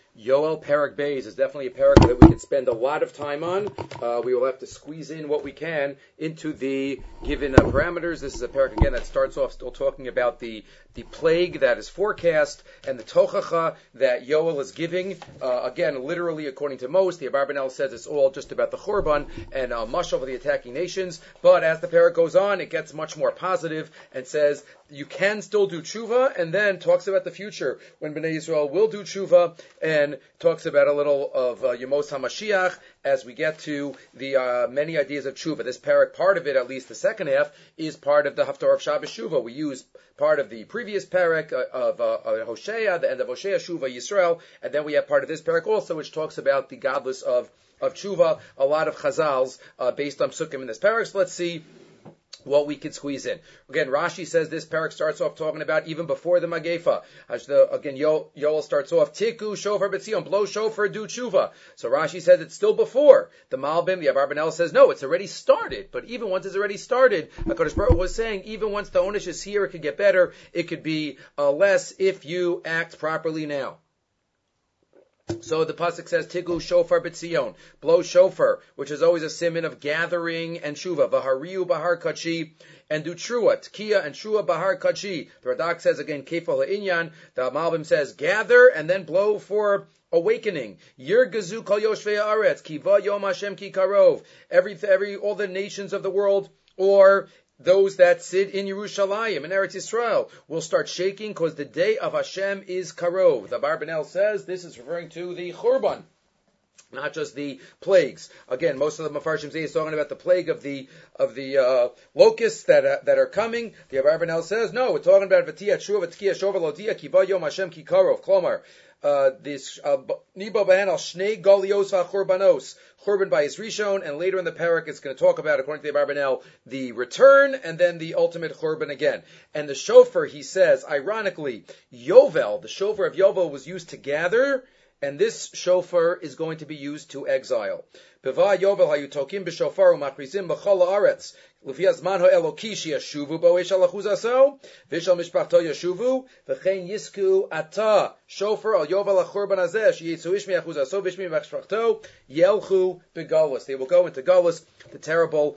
Yoel Perek Beis is definitely a parak that we could spend a lot of time on. We will have to squeeze in what we can into the given parameters. This is a parak again that starts off still talking about the plague that is forecast and the tochacha that Yoel is giving. Again, literally according to most, the Abarbanel says it's all just about the Churban and mashal of the attacking nations. But as the parak goes on, it gets much more positive and says you can still do tshuva, and then talks about the future when Bnei Yisrael will do tshuva, and talks about a little of Yemos HaMashiach as we get to the many ideas of tshuva. This parak, part of it, at least the second half, is part of the Haftarah of Shabbos Tshuva. We use part of the previous parak of Hosea, the end of Hosea, Shuva Yisrael, and then we have part of this parak also, which talks about the godless of tshuva, a lot of chazals based on psukim in this parak. So let's see what we could squeeze in. Again, Rashi says this parak starts off talking about even before the Magefa. Again, Yoel starts off, Tiku shofar b'tzion, blow shofar, do tshuva. So Rashi says it's still before. The Malbim, the Abarbanel says, no, it's already started. But even once it's already started, HaKadosh Baruch Hu was saying, even once the Onish is here, it could get better. It could be less if you act properly now. So the pasuk says, "Tigu shofar b'tzion," blow shofar, which is always a siman of gathering and shuva. V'hariu bahar kachi, and do trua, tkiya and trua bahar kachi. The Radak says again, kefal ha'inyan. The Malbim says, gather and then blow for awakening. Yirgazu kol yoshvei haaretz, kiva yom Hashem ki karov. All the nations of the world, or those that sit in Yerushalayim, in Eretz Yisrael, will start shaking because the day of Hashem is karov. The Abarbanel says this is referring to the Churban, not just the plagues. Again, most of the Mefarshim say is talking about the plague of the locusts that are coming. The Abarbanel says no, we're talking about V'tiyah Tshuva V'tkiya Shovar Lotia Kiva Yom Hashem Ki Karov. Klomar, this Nibo Bahan al Shnei Golios HaChurbanos, Churban by his Rishon, and later in the parak it's going to talk about, according to the Abarbanel, the return and then the ultimate Churban again. And the shofar, he says, ironically, Yovel, the shofar of Yovel was used to gather, and this shofar is going to be used to exile. Beva Yovel hayutokim b'shofar u'machrizim b'chol haaretz. L'fi hazman ha'eloki sheyashuvu bo eish alachuzaso v'shal mishpachto yashuvu v'chein yisku ata shofar al Yovel ha'churban hazeh sheyitzu ish mi'achuzaso v'ishmi mishpachto yelchu begalus. They will go into galus, the terrible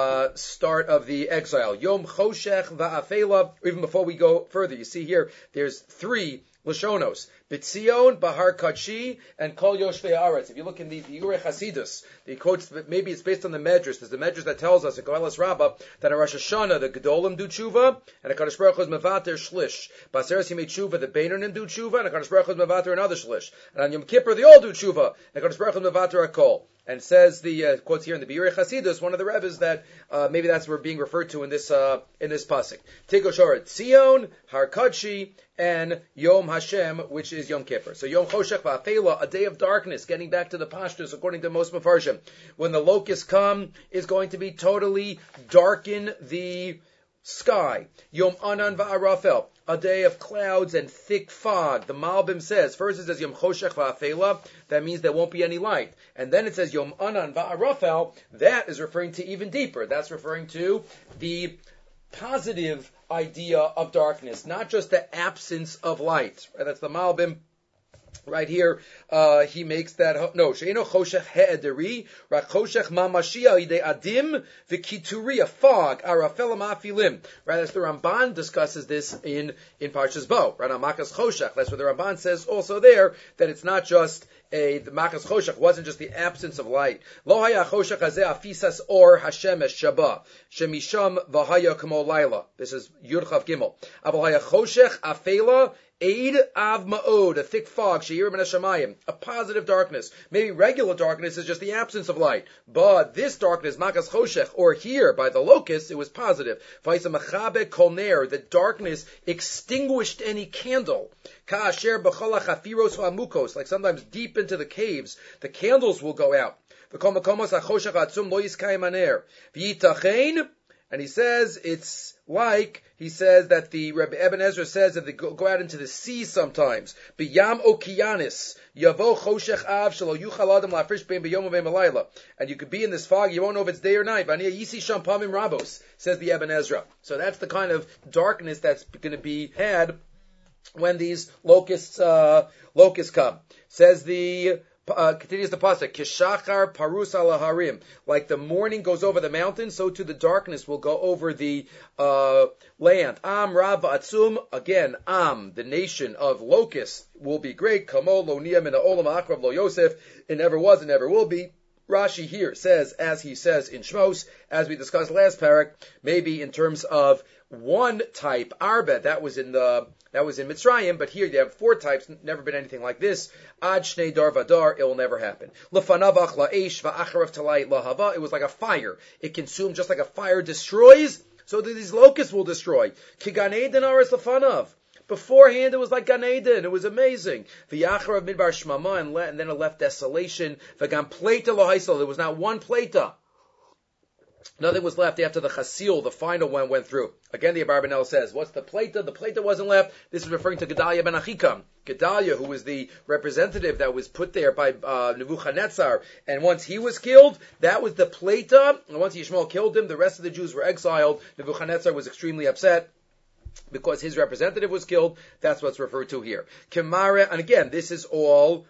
start of the exile. Yom choshech va'afela. Even before we go further, you see here, there's three Lashonos, B'tzion, Bahar Kachi, and Kol Yoshvei Haaretz. If you look in the Biurei Chasidus, the quotes, maybe it's based on the Medrash. There's the Medrash that tells us, in Koheles Rabbah, that in Rosh Hashanah, the Gedolim do tshuva, and HaKadosh Baruch Hu is Mevater Shlish. B'Aseres Yimei Tshuva, the Beinonim do tshuva, and HaKadosh Baruch Hu is Mevater another Shlish. And on Yom Kippur, they all do tshuva, and HaKadosh Baruch Hu is Mevater HaKol. And says the quotes here in the Biurei Chasidus, one of the Rebbes, that maybe that's what we're being referred to in this pasuk. Tigo Shor Tzion, Har Kachi, and Yom Hashem, which is Yom Kippur. So Yom Choshech Va'afela, a day of darkness, getting back to the Pashtus, according to most Mefarshim. When the locusts come, is going to be totally darken the sky. Yom Anan Va'arafel, a day of clouds and thick fog. The Malbim says, first it says Yom Choshech Va'afela, that means there won't be any light. And then it says Yom Anan Va'arafel, that is referring to even deeper. That's referring to the positive idea of darkness, not just the absence of light. Right? That's the Malbim. Right here, he makes that, no, she'eno choshech he'ederi, rak choshech mamashia ide adim, v'kituri, a fog, arafel ma'afilim. Right, as the Ramban discusses this in Parshas Bo, right, on Makas Choshech. That's what the Ramban says also there, that it's not just the Makas Choshech wasn't just the absence of light. Lo haya choshech hazeh afisas or hashemesh shaba, shemisham v'haya kamo laila. This is Yud Chav Gimel. Aval haya choshech afela, Eid av ma'od, a thick fog, she'ir ben hashamayim, a positive darkness. Maybe regular darkness is just the absence of light, but this darkness, makas choshech, or here by the locusts, it was positive. Vaisa machabe kol ner, the darkness extinguished any candle. Ka'asher b'chol hachafiros ha'amukos, like sometimes deep into the caves, the candles will go out. V'kol makomos ha'choshech atzum lo yiskayim haner. V'yitachein, and he says it's like, he says that the Rebbe Eben Ezra says that they go out into the sea sometimes. B'yam okianis, yavo choshech av shelo yuchal adam la'afrish bein b'yom u'bein b'layla. And you could be in this fog, you won't know if it's day or night. V'aniya yisi sham pamim rabos, says the Eben Ezra. So that's the kind of darkness that's going to be had when these locusts come. Says continues the pasuk, Kishachar parus ala harim. Like the morning goes over the mountains, so too the darkness will go over the land. Am Rav Atzum, again, the nation of locusts will be great. Kamo lo niyah min ha'olam ha'akrav lo Yosef. It never was and never will be. Rashi here says, as he says in Shmos, as we discussed last parak, maybe in terms of one type, Arba, that was in Mitzrayim, but here you have 4 types, never been anything like this. Ad Shnei Dar Vadar, it will never happen. Lefanavach la'esh va'acharav talai lahava, it was like a fire. It consumed just like a fire destroys, so that these locusts will destroy. Ki Gan Eden aris lefanav. Beforehand, it was like Gan Eden. It was amazing. V'yacharav midbar shmama, and then it left desolation. V'gam pleita lo haisel, there was not one pleita. Nothing was left after the chasil, the final one went through. Again, the Abarbanel says, what's the pleita? The pleita wasn't left. This is referring to Gedaliah ben Achikam. Gedaliah, who was the representative that was put there by Nebuchadnezzar, and once he was killed, that was the pleita. And once Yishmael killed him, the rest of the Jews were exiled. Nebuchadnezzar was extremely upset because his representative was killed. That's what's referred to here. Kemara, and again, this is all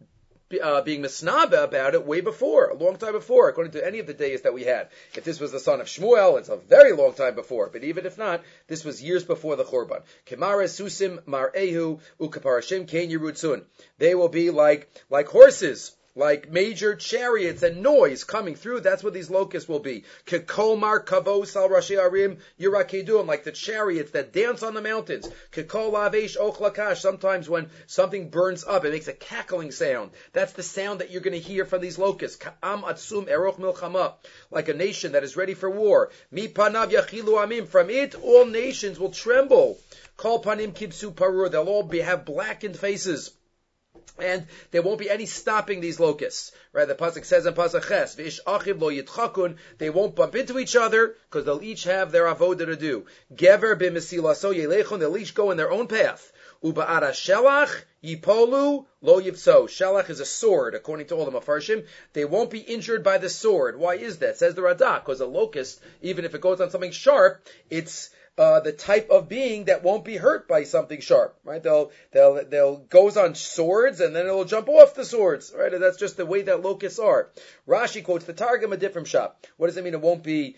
being misnaba about it way before, a long time before, according to any of the days that we had. If this was the son of Shmuel, it's a very long time before, but even if not, this was years before the Churban. Kemara susim mar'ehu ukaparashim kein yerutzun. They will be like horses, like major chariots and noise coming through. That's what these locusts will be. Kekolmar kavos al rashi arim yirakedum, like the chariots that dance on the mountains. Kekol avesh ochlakash. Sometimes when something burns up, it makes a cackling sound. That's the sound that you're going to hear from these locusts. Ka'am atzum eroch milchama, like a nation that is ready for war. Mi panav yachilu amim. From it, all nations will tremble. Kol panim kibsu parur. They'll all have blackened faces. And there won't be any stopping these locusts. Right? The pasuk says in pasuk ches, "V'ish achiv lo yitchakun." They won't bump into each other because they'll each have their avodah to do. Gever b'mesilaso yelechon. They'll each go in their own path. Uba'ara shelach yipolu lo yipso. Shelach is a sword, according to all the mafarshim. They won't be injured by the sword. Why is that? Says the Radak, because a locust, even if it goes on something sharp, it's the type of being that won't be hurt by something sharp, right? They'll goes on swords and then it'll jump off the swords, right? And that's just the way that locusts are. Rashi quotes the Targum a different shop. What does it mean? It won't be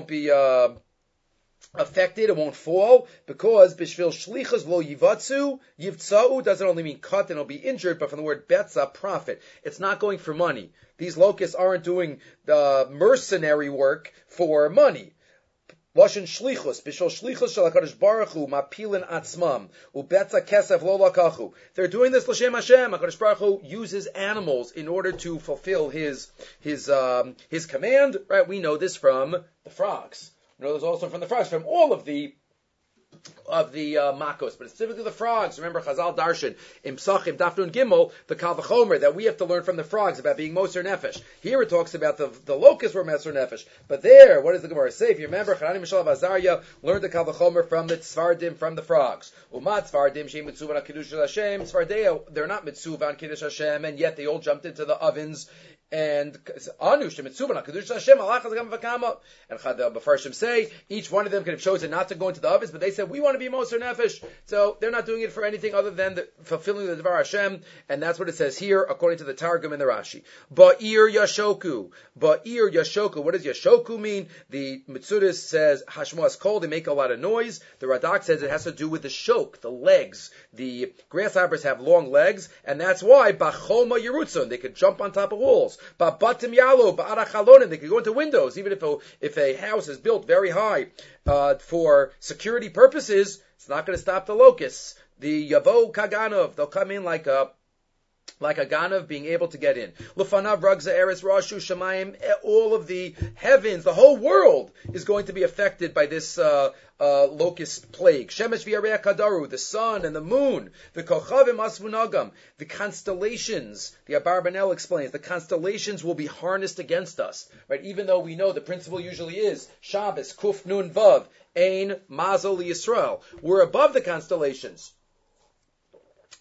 affected, it won't fall, because bishvil shlichas lo yivatsu, yivtsau doesn't only mean cut and it'll be injured, but from the word betza, profit. It's not going for money. These locusts aren't doing the mercenary work for money. Lashon shlichus, bishol shlichus shel HaKadosh Baruch Hu, mapilin atzmam, ubetza kesef lo lakachu. They're doing this l'shem Hashem. HaKadosh Baruch Hu uses animals in order to fulfill his command. Right? We know this from the frogs. We know this also from the frogs, from all of the makos, but specifically the frogs. Remember Chazal Darshan in Psachim Daf Nun Gimel, the Kal V'chomer that we have to learn from the frogs about being Moser Nefesh. Here it talks about the locusts were Moser Nefesh, but there, what does the Gemara say? If you remember, Chanani Mishal of Azariah learned the Kal V'chomer from the Tzfardim, from the frogs. Umat Tzfardim Shem Mitzuvan Kiddush Hashem. Tzfardeya, they're not Mitzuvan Kiddush Hashem, and yet they all jumped into the ovens. And Anush Mitzuvan Kiddush Hashem Allah Chazagam Vakama. And the Mefarshim say each one of them could have chosen not to go into the ovens, but they said we want to be Moser Nefesh, so they're not doing it for anything other than fulfilling the Dvar Hashem, and that's what it says here according to the Targum and the Rashi. Ba'ir Yashoku. What does Yashoku mean? The Mitzuris says Hashmas Kol, they make a lot of noise. The Radak says it has to do with the shok, the legs. The grasshoppers have long legs, and that's why Bachoma Yerutzon, they could jump on top of walls. Batim Yalo, Ba'arachalonim, they could go into windows, even if a house is built very high for security purposes. It's not going to stop the locusts. The Yavo Kaganov, they'll come in like a Ganav being able to get in. Lufanav Ragza Eretz Rashu Shemayim, all of the heavens, the whole world is going to be affected by this locust plague. Shemesh v'Yarei Kadaru, the sun and the moon, the Kochavim Asvunagam, the constellations. The Abarbanel explains the constellations will be harnessed against us. Right? Even though we know the principle usually is Shabbos Kuf Nun Vav Ein Mazel Yisrael. We're above the constellations.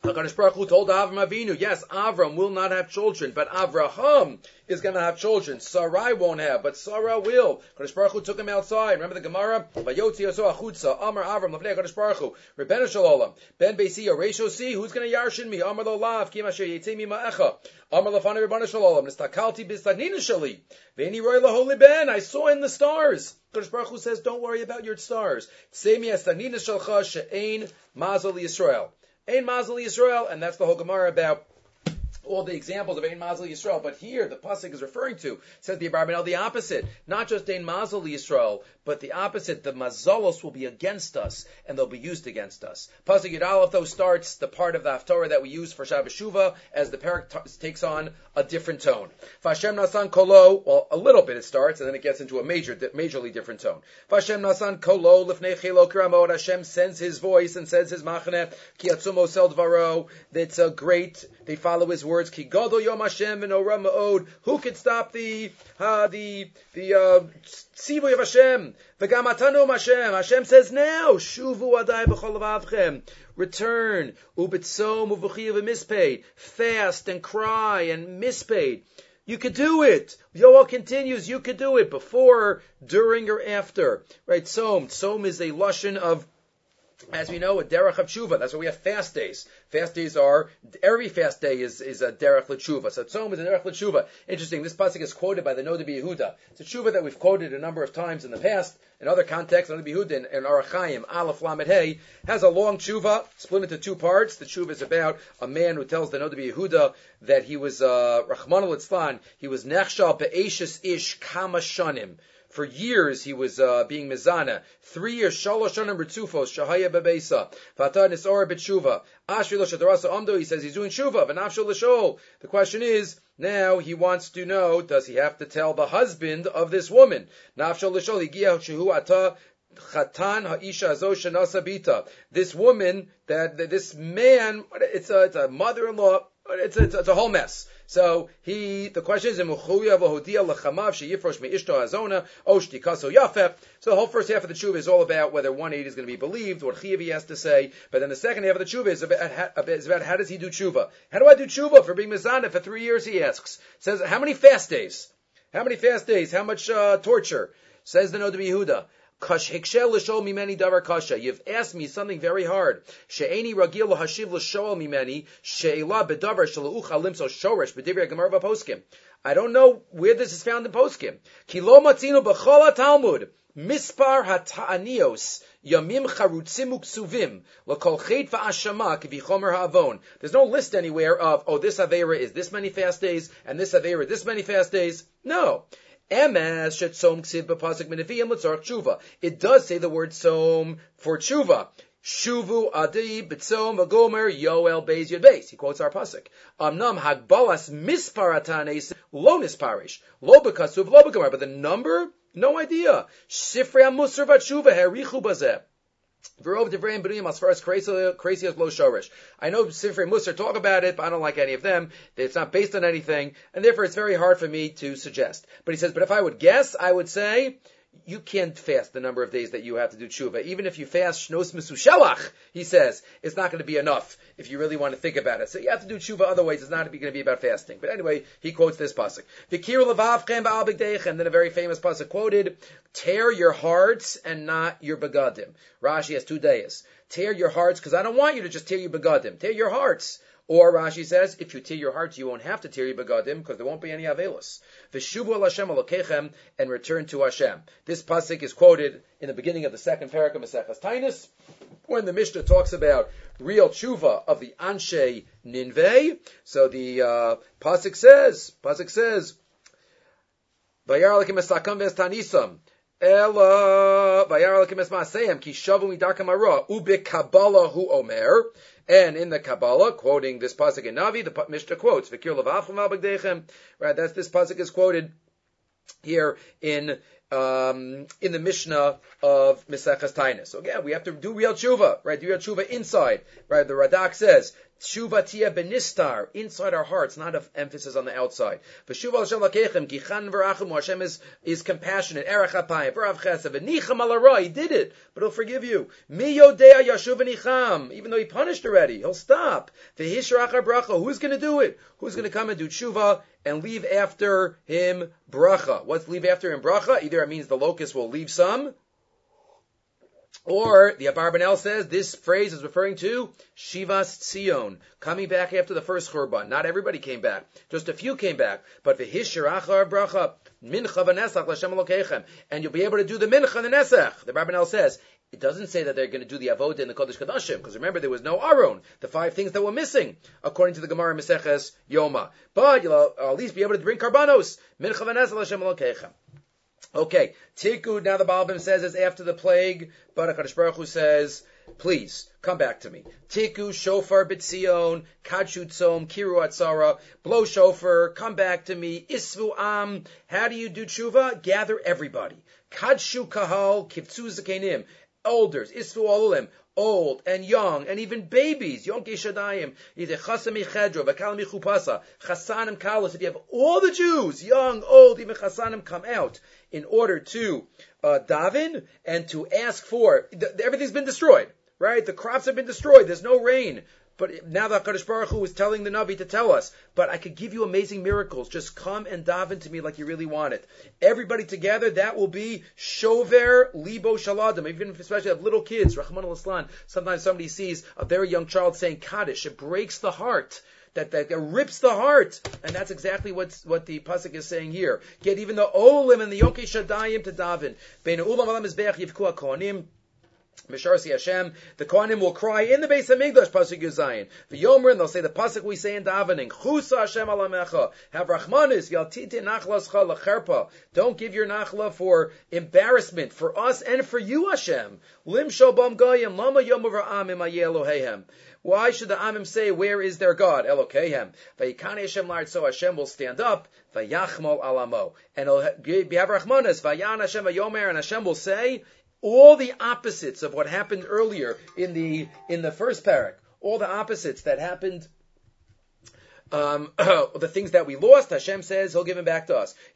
HaKadosh Baruch Hu told Avram Avinu, yes, Avram will not have children, but Avraham is going to have children. Sarai won't have, but Sarah will. HaKadosh Baruch Hu took him outside. Remember the Gemara? Vayotzi Yoso Achutza, Amar Avram, Lefnei HaKadosh Baruch Hu, Rebbeinu Shalom, Ben Beisi Yoresho Si, who's going to yarshin me? Amar Lo Lav, Kim Asher Yetzei Mi Ma'echa, Amar Lefnei Rebbeinu Shalom, Nistakalti B'Stagnina Shali, Ve'eni Roi Laholi Ben, I saw in the stars. HaKadosh Baruch Hu says, don't worry about your stars. Tzei Mi Stagnina Shalcha She'ein Mazel Yisrael. Ein Mazel Yisrael, and that's the whole Gemara about all the examples of Ein Mazel Yisrael. But here, the pasuk is referring to, says the Abarbanel, the opposite. Not just Ein Mazel Yisrael, but the opposite. The mazalos will be against us, and they'll be used against us. Pasuk Yud Aleph, though, starts the part of the Haftorah that we use for Shabbos Shuvah, as the parak takes on a different tone. Vashem Nasan Kolo, well, a little bit it starts, and then it gets into a majorly different tone. Vashem Nasan Kolo, Lifnei Chilo Kiramot, Hashem sends his voice and sends his machaneh, Ki Atzumo Sel Dvaro, that's great, they follow his words, Ki Gadol Yom Hashem V'Nora Ma'od, who could stop the Tzivuy of Hashem? V'gam atanu Hashem, Hashem says now, Shuvu Adai B'chol Avavchem, return, ubitzom uvuchiv mispaid, fast and cry and mispaid. You could do it. Yoel continues, you could do it before, during, or after. Right? Tzom is a lashon of, as we know, a derech of tshuva. That's why we have fast days. Fast days are, every fast day is a derech l'tshuva. So tzom is a derech l'tshuva. Interesting, this pasuk is quoted by the Noda B'Yehuda. It's a tshuva that we've quoted a number of times in the past. In other contexts, Noda B'Yehuda in Orach Chaim, Aleph Lamed Hey, has a long tshuva, split into two parts. The tshuva is about a man who tells the Noda B'Yehuda that he was, Rachmana litzlan, he was nechshal be'eshes ish kama shanim. For years he was being mizana. 3 years, shalosh shanim ritzufos, shahaya bebeisa, v'ata nisor b'tshuva. Ashri lo shatarasa amdo, he says he's doing tshuva, v'nafshol l'shol. The question is, now he wants to know, does he have to tell the husband of this woman? Nafshol l'shol, higia shehu ata chatan ha'isha azo shenasa bita. This woman, this man, it's a mother-in-law, it's a whole mess. So the question is, so the whole first half of the tshuva is all about whether 180 is going to be believed, what Chiyavi has to say, but then the second half of the tshuva is about how does he do tshuva? How do I do tshuva for being mizana for 3 years, he asks. Says, how many fast days? How many fast days? How much torture? Says the Noda B'Yehuda. You've asked me something very hard. I don't know where this is found in poskim. Mispar hata'anios yamim charutzim uksuvim l'kol chet va'ashama k'vichomer ha'avon. There's no list anywhere of, this Aveira is this many fast days, and this Aveira this many fast days. No. It does say the word som for tshuva. Shuvu adi b'tzom v'gomer yoel beis yud beis. He quotes our pasuk. Amnam hagbalas misparatanes lo nisparish lo b'kasuv lo b'gomer. But the number, no idea. Sifrei musar v'tshuva herichu bazeh. Verov Devrei Benuim as far as crazy as Lo Shorish. I know Sifrei Musar talk about it, but I don't like any of them. It's not based on anything, and therefore it's very hard for me to suggest. But he says, but if I would guess, I would say, you can't fast the number of days that you have to do tshuva. Even if you fast shnos misu shelach, he says, it's not going to be enough if you really want to think about it. So you have to do tshuva other ways. It's not going to be about fasting. But anyway, he quotes this pasuk. V'kiru levavchem ba'al b'gdeichem. Then a very famous pasuk quoted, tear your hearts and not your begadim. Rashi has 2 days. Tear your hearts, because I don't want you to just tear your begadim. Tear your hearts. Or Rashi says, if you tear your hearts, you won't have to tear your begadim because there won't be any avelos. V'shuvu al Hashem alokechem, and return to Hashem. This pasuk is quoted in the beginning of the second parak of Maseches Taanis, when the Mishnah talks about real tshuva of the Anshe Ninveh. So the pasuk says, Vayar alekim esakam ves tanisam. Ela vayar alekim es maaseyem ki shavu midakam hara ubekabbalah hu omer. And in the Kabbalah, quoting this pasuk in Navi, the Mishnah quotes, "V'kir levavchem al b'gdeichem." Right, that's this pasuk is quoted here in the Mishnah of Maseches Taanis. So again, we have to do real tshuva, right? Do real tshuva inside, right? The Radak says, Tshuva tia benistar, inside our hearts, not of emphasis on the outside. V'shuva Hashem lakechem, kichan v'rachum, Hashem is compassionate. Erech hapayim, v'rav chesed, v'nicham al hara, he did it, but he'll forgive you. Mi yodea yashuv v'nicham, even though he punished already, he'll stop. V'hishrach bracha, who's going to do it? Who's going to come and do tshuva and leave after him bracha? What's leave after him bracha? Either it means the locust will leave some, or the Abarbanel says this phrase is referring to Shivas Tzion, coming back after the first Churban. Not everybody came back, just a few came back. But v'hishirachar bracha mincha v'nesach l'Hashem Elokeichem, and you'll be able to do the mincha and the nesach. The Abarbanel says it doesn't say that they're going to do the avodah in the Kodesh Kodashim, because remember there was no Aron, the 5 things that were missing according to the Gemara Meseches Yoma. But you'll at least be able to bring karbanos mincha v'nesach l'Hashem Elokeichem. Okay, Tikud, now the Balbim says is after the plague, but HaKadosh Baruch Hu says, please, come back to me. Tiku, shofar, bitzion, kadshu tzom, kiru atzara, blow shofar, come back to me. Isvu am, how do you do tshuva? Gather everybody. Kadshu kahal, kivtzu zakenim, elders, isvu olulim, old and young, and even babies, Yonke Shadayim, either Chasam Ichedro, Vakalam Ichupasa, Chasanim Kalos, if you have all the Jews, young, old, even Chasanim, come out in order to daven and to ask for, everything's been destroyed, right? The crops have been destroyed, there's no rain. But now the HaKadosh Baruch Hu is telling the Navi to tell us, but I could give you amazing miracles. Just come and daven to me like you really want it. Everybody together, that will be Shover Libo Shaladim. Even if especially have little kids, Rahman al-Islan, sometimes somebody sees a very young child saying Kaddish. It breaks the heart. That rips the heart. And that's exactly what the Pasuk is saying here. Get even the Olim and the Yonke Shadayim to daven. Bein Ulam Alam Mizbeach Yivku HaKohanim. Misharsi Hashem, the Kohanim will cry in the Beis HaMikdash, Pasuk Yuzayin. The Yomer, and they'll say the Pasuk we say in davening, Chusa Hashem alamecha, have Rachmanis, Yaltite nachlascha lecherpa. Don't give your nachla for embarrassment, for us and for you, Hashem. Lim shobam goyim, lama yomer v'amim ayeh Elohehem. Why should the Amim say, where is their God? Elokehem. Vayikane Hashem lart, so Hashem will stand up, Vayachmol alamo. And he'll have Rachmanis, Vayan Hashem vayomer, and Hashem will say, all the opposites of what happened earlier in the first parak, all the opposites that happened, the things that we lost, Hashem says He'll give them back to us.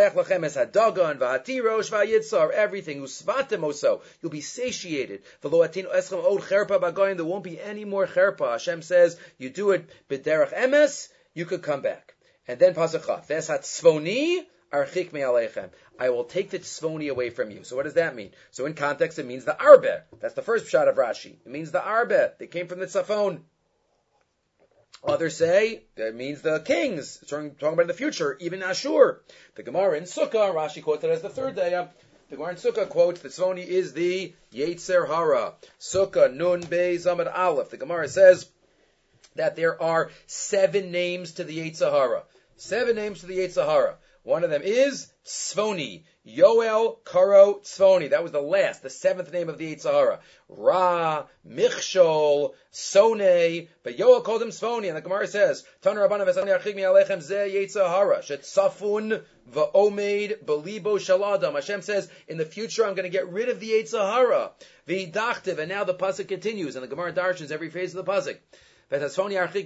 Everything. You'll be satiated. There won't be any more cherpa. Hashem says you do it b'derech emes, you could come back. And then pasuk chaf. Archik me aleichem. I will take the tzvoni away from you. So what does that mean? So in context, it means the arbe. That's the first shot of Rashi. It means the arbe. They came from the tzafon. Others say that means the kings. It's talking about the future, even Ashur. The Gemara in Sukkah, Rashi quotes it as the third day. The Gemara in Sukkah quotes the tzvoni is the Yetzer Hara. Sukkah Nun Bei Zamad Aleph. The Gemara says that there are 7 names to the Yetzer Hara. 7 names to the Yetzer Hara. One of them is Tzvoni. Yoel Karo Tzvoni. That was the 7th name of the Yetzer Hara. Ra, Michshol, Sone. But Yoel called him Tzvoni. And the Gemara says, Taner Rabbana v'Sani Archig Mi Alechem Ze Yetzer Hara. Shetzafun v'omed belibo shaladam. Hashem says, in the future I'm going to get rid of the Yetzer Hara. V'idachtiv. And now the pasuk continues. And the Gemara darshans every phrase of the pasuk. And I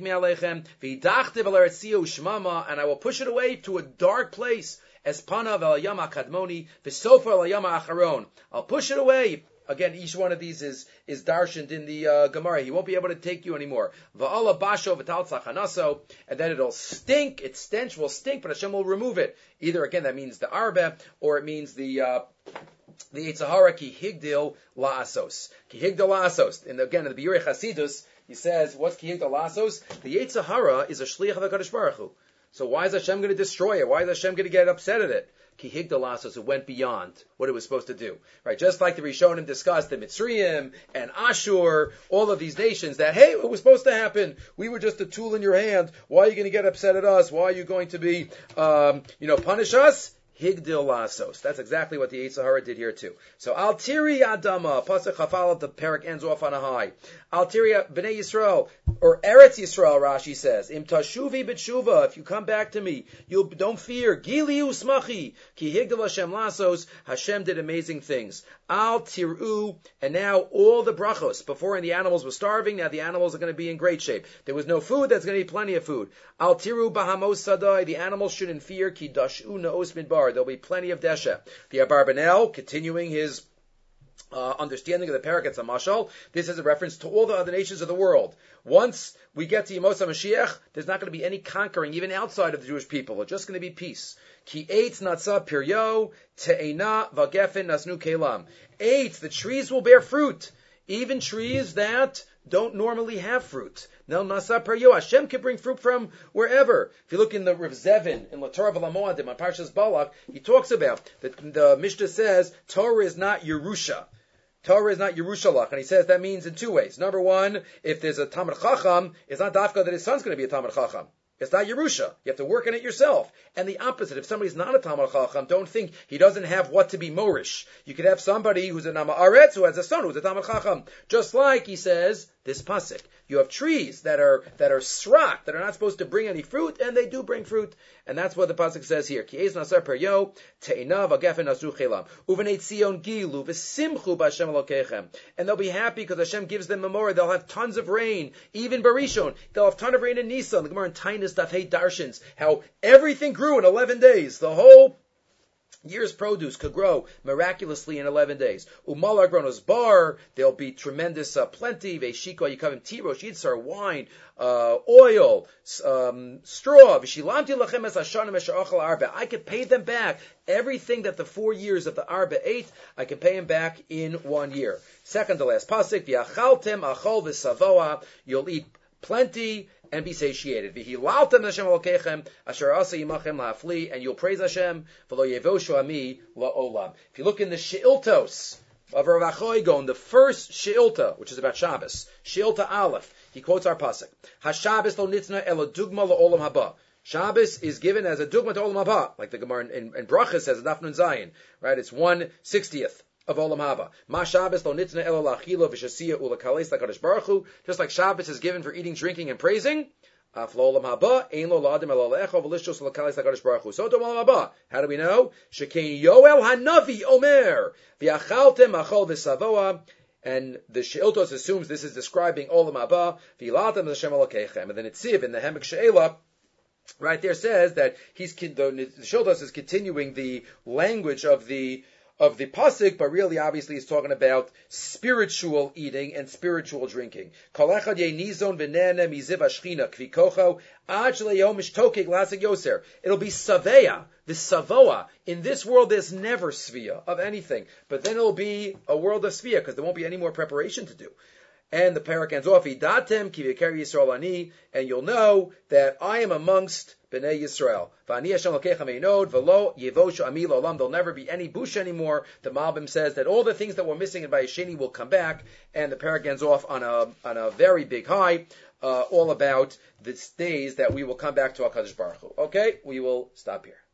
will push it away to a dark place. I'll push it away. Again, each one of these is darshaned in the Gemara. He won't be able to take you anymore. And then it'll stink. Its stench will stink, but Hashem will remove it. Either, again, that means the arbe, or it means the Yetzer Hara ki higdil la'asos. Ki higdil la'asos. And again, in the Biurei Chasidus, he says, what's ki higdil la'asos? The Yetzer Hara is a shliach of HaKadosh Baruch Hu. So why is Hashem going to destroy it? Why is Hashem going to get upset at it? Ki higdil la'asos, it went beyond what it was supposed to do. Right? Just like the Rishonim discussed the Mitzrayim and Ashur, all of these nations that, hey, it was supposed to happen. We were just a tool in your hand. Why are you going to get upset at us? Why are you going to be, punish us? higdil lasos. That's exactly what the Yetzer Hara did here too. So al tiri adama, pasuk chafal, the parak ends off on a high. Al tiri bnei Yisrael, or Eretz Yisrael, Rashi says, im tashuvi b'tshuva, if you come back to me, you don't fear. Gili usmachi, ki higdil Hashem lasos, Hashem did amazing things. Al tiru, and now all the brachos, before the animals were starving, now the animals are going to be in great shape. There was no food, there's going to be plenty of food. Al tiru bahamos sadai, the animals shouldn't fear, ki dashu naos midbar, there'll be plenty of desha. The Abarbanel, continuing his understanding of the parak, it's a mashal. This is a reference to all the other nations of the world. Once we get to Yemos HaMashiach, there's not going to be any conquering, even outside of the Jewish people. It's just going to be peace. Ki eitz natsa piryo, te'ena vagefen nasnu kelam. Eitz, the trees will bear fruit. Even trees that don't normally have fruit. Now, nasa peryo, Hashem can bring fruit from wherever. If you look in the Rav Zevin, in La Torah V'Lamoadim, on Parshas Balak, he talks about, the Mishnah says, Torah is not Yerusha. Torah is not Yerushalach, and he says that means in two ways. Number one, if there's a Talmid Chacham, it's not dafka that his son's going to be a Talmid Chacham. It's not Yerusha. You have to work on it yourself. And the opposite, if somebody's not a Talmid Chacham, don't think he doesn't have what to be Morish. You could have somebody who's a Nama Aretz who has a son who's a Talmid Chacham. Just like he says, this pasuk. You have trees that are srak, that are not supposed to bring any fruit, and they do bring fruit. And that's what the pasuk says here. Ki ez nasar peryo, te'ina v'gefen nasu chelam. Uvenei tzion gilu, v'simchu b'Hashem Elokechem. And they'll be happy because Hashem gives them memoriah. They'll have tons of rain. Even Barishon. They'll have tons of rain in Nisan. The Gemara in Tainus Daf Hey Darshins. How everything grew in 11 days. The whole year's produce could grow miraculously in 11 days. Umalar gronos bar, there'll be tremendous plenty. Veishiko yikavim tirosh yitzar, wine, oil, straw. Vishilamti lachem es hashanim esher ochel arba. I could pay them back. Everything that the 4 years of the arba ate, I can pay them back in 1 year. Second to last pasuk, v'achaltem achol v'savoa. You'll eat plenty and be satiated. V'hilaltem Hashem Elokechem asher asa yimachem la'afli, and you'll praise Hashem v'lo yevoshu ami la'olam. If you look in the She'iltos of Rav Achoy Gon, the first She'ilta, which is about Shabbos, She'ilta Aleph, he quotes our pasuk: HaShabbos lo nitzna ela dugma la'olam haba. Shabbos is given as a dugma to olam haba, like the Gemara in Brachas says, Daf Nun Zayin, right? It's 1/60th of Olam Haba. Ma Shabbos lo nitzna elo lachila v'shasiya ulakales lakadosh baruch hu. Just like Shabbos is given for eating, drinking, and praising. Af lo Olam Haba ein lo ladim elo lecho v'lishtos ulakales lakadosh baruch hu. So to Olam Haba. How do we know? Shekein Yoel Hanavi Omer v'achaltem achol v'savoa. And the She'iltos assumes this is describing Olam Haba. V'yilatem Hashem Elokechem. And then Netziv in the Hemek She'ela, right there says that the She'iltos is continuing the language of the pasuk, but really, obviously, he's talking about spiritual eating and spiritual drinking. It'll be saveya, the savoa. In this world, there's never svia of anything, but then it'll be a world of svia because there won't be any more preparation to do. And the parak ends off, Idatem ki v'keri Yisrael ani, and you'll know that I am amongst Bnei Yisrael. V'ani Hashem Elokechem einod, v'lo yevoshu ami la'olam. There'll never be any bush anymore. The Malbim says that all the things that were missing in Vayesheni will come back, and the parak ends off on a very big high, all about the days that we will come back to HaKadosh Baruch Hu. Okay, we will stop here.